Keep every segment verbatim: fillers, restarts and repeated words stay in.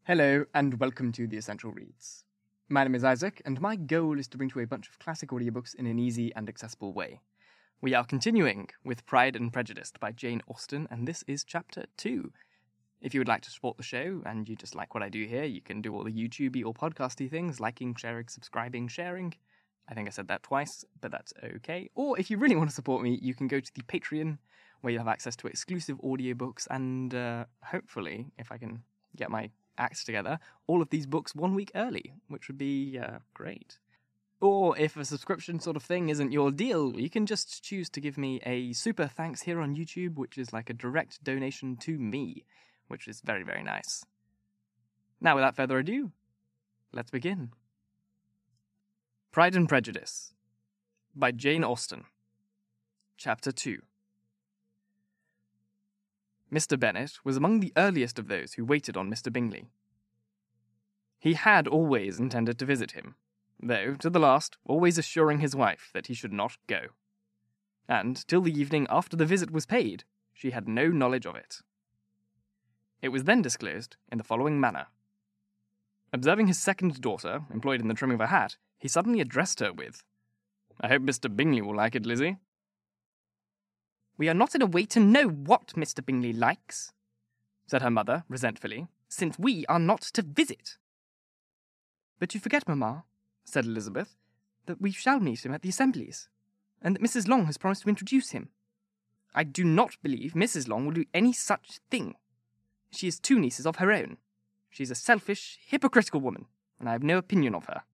Hello, and welcome to The Essential Reads. My name is Isaac, and my goal is to bring to you a bunch of classic audiobooks in an easy and accessible way. We are continuing with Pride and Prejudice by Jane Austen, and this is Chapter two. If you would like to support the show, and you just like what I do here, you can do all the YouTubey or podcasty things, liking, sharing, subscribing, sharing. I think I said that twice, but that's okay. Or if you really want to support me, you can go to the Patreon, where you'll have access to exclusive audiobooks, and uh, hopefully, if I can get my acts together, all of these books one week early, which would be uh, great. Or if a subscription sort of thing isn't your deal, you can just choose to give me a super thanks here on YouTube, which is like a direct donation to me, which is very, very nice. Now, without further ado, let's begin. Pride and Prejudice by Jane Austen. Chapter two. Mister Bennet was among the earliest of those who waited on Mister Bingley. He had always intended to visit him, though, to the last, always assuring his wife that he should not go. And, till the evening after the visit was paid, she had no knowledge of it. It was then disclosed in the following manner. Observing his second daughter, employed in the trimming of a hat, he suddenly addressed her with, "I hope Mister Bingley will like it, Lizzie." "We are not in a way to know what Mister Bingley likes," said her mother resentfully, "since we are not to visit." "But you forget, Mamma," said Elizabeth, "that we shall meet him at the assemblies, and that Missus Long has promised to introduce him." "I do not believe Missus Long will do any such thing. She has two nieces of her own. She is a selfish, hypocritical woman, and I have no opinion of her."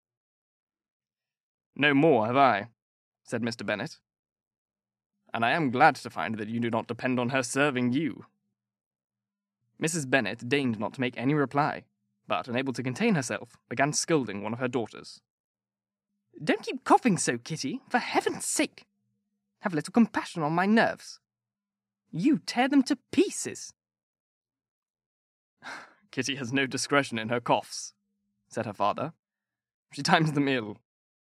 "No more have I," said Mister Bennet. "And I am glad to find that you do not depend on her serving you." Missus Bennet deigned not to make any reply, but, unable to contain herself, began scolding one of her daughters. "Don't keep coughing so, Kitty, for heaven's sake! Have a little compassion on my nerves. You tear them to pieces." "Kitty has no discretion in her coughs," said her father. "She times them ill."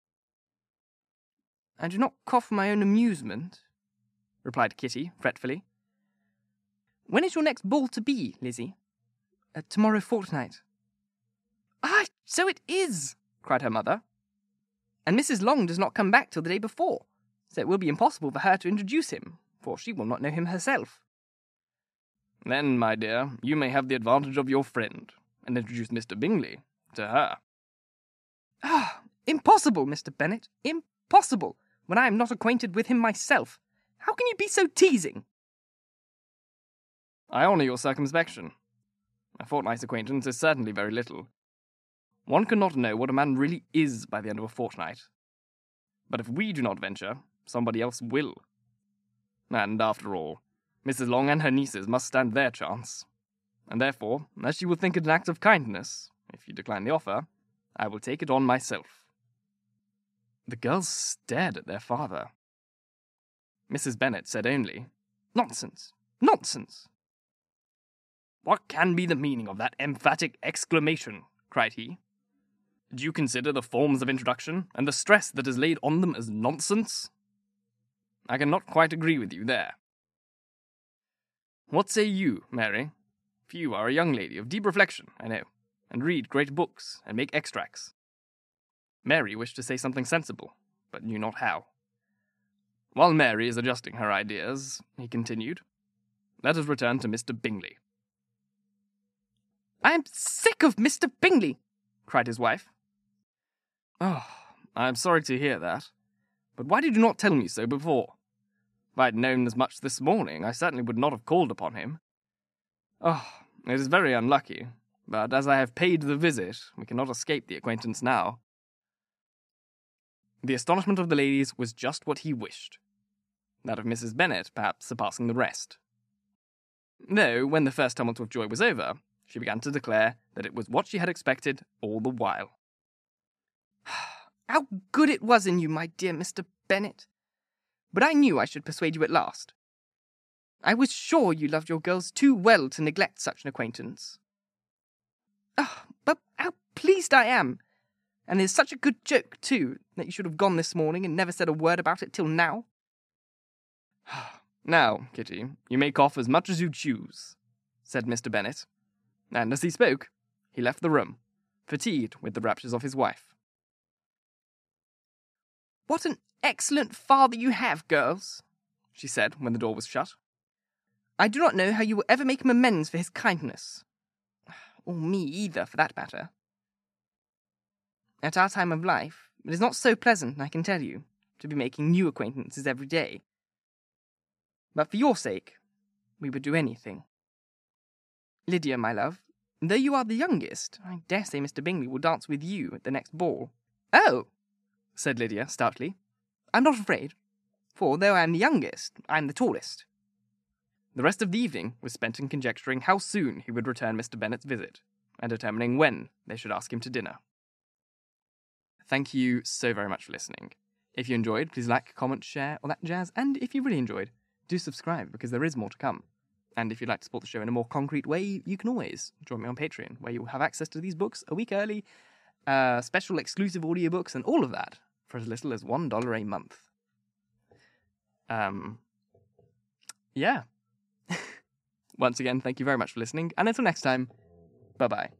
"I do not cough for my own amusement," replied Kitty fretfully. "When is your next ball to be, Lizzie?" Uh, tomorrow fortnight." "Ah, so it is!" cried her mother. "And Missus Long does not come back till the day before, so it will be impossible for her to introduce him, for she will not know him herself." "Then, my dear, you may have the advantage of your friend, and introduce Mister Bingley to her." "Ah, impossible, Mister Bennet, impossible, when I am not acquainted with him myself. How can you be so teasing?" "I honour your circumspection. A fortnight's acquaintance is certainly very little. One cannot know what a man really is by the end of a fortnight. But if we do not venture, somebody else will. And, after all, Missus Long and her nieces must stand their chance. And therefore, as you will think it an act of kindness, if you decline the offer, I will take it on myself." The girls stared at their father. Missus Bennet said only, "Nonsense! Nonsense!" "What can be the meaning of that emphatic exclamation?" cried he. "Do you consider the forms of introduction, and the stress that is laid on them, as nonsense? I cannot quite agree with you there. What say you, Mary? For you are a young lady of deep reflection, I know, and read great books, and make extracts." Mary wished to say something sensible, but knew not how. "While Mary is adjusting her ideas," he continued, "let us return to Mister Bingley." "I am sick of Mister Bingley!" cried his wife. "Oh, I am sorry to hear that. But why did you not tell me so before? If I had known as much this morning, I certainly would not have called upon him. Oh, it is very unlucky, but as I have paid the visit, we cannot escape the acquaintance now." The astonishment of the ladies was just what he wished. That of Missus Bennet, perhaps, surpassing the rest. Though, when the first tumult of joy was over, she began to declare that it was what she had expected all the while. "How good it was in you, my dear Mister Bennet! But I knew I should persuade you at last. I was sure you loved your girls too well to neglect such an acquaintance. Oh, but how pleased I am! And there's such a good joke, too, that you should have gone this morning and never said a word about it till now." "Now, Kitty, you may cough as much as you choose," said Mister Bennet, and as he spoke, he left the room, fatigued with the raptures of his wife. "What an excellent father you have, girls," she said when the door was shut. "I do not know how you will ever make him amends for his kindness. Or me either, for that matter. At our time of life, it is not so pleasant, I can tell you, to be making new acquaintances every day. But for your sake, we would do anything. Lydia, my love, though you are the youngest, I dare say Mister Bingley will dance with you at the next ball." "Oh," said Lydia stoutly, "I'm not afraid, for though I am the youngest, I am the tallest." The rest of the evening was spent in conjecturing how soon he would return Mister Bennet's visit, and determining when they should ask him to dinner. Thank you so very much for listening. If you enjoyed, please like, comment, share, all that jazz, and if you really enjoyed, do subscribe, because there is more to come. And if you'd like to support the show in a more concrete way, you can always join me on Patreon, where you'll have access to these books a week early, uh, special exclusive audiobooks, and all of that for as little as one dollar a month. Um, yeah. Once again, thank you very much for listening, and until next time, bye-bye.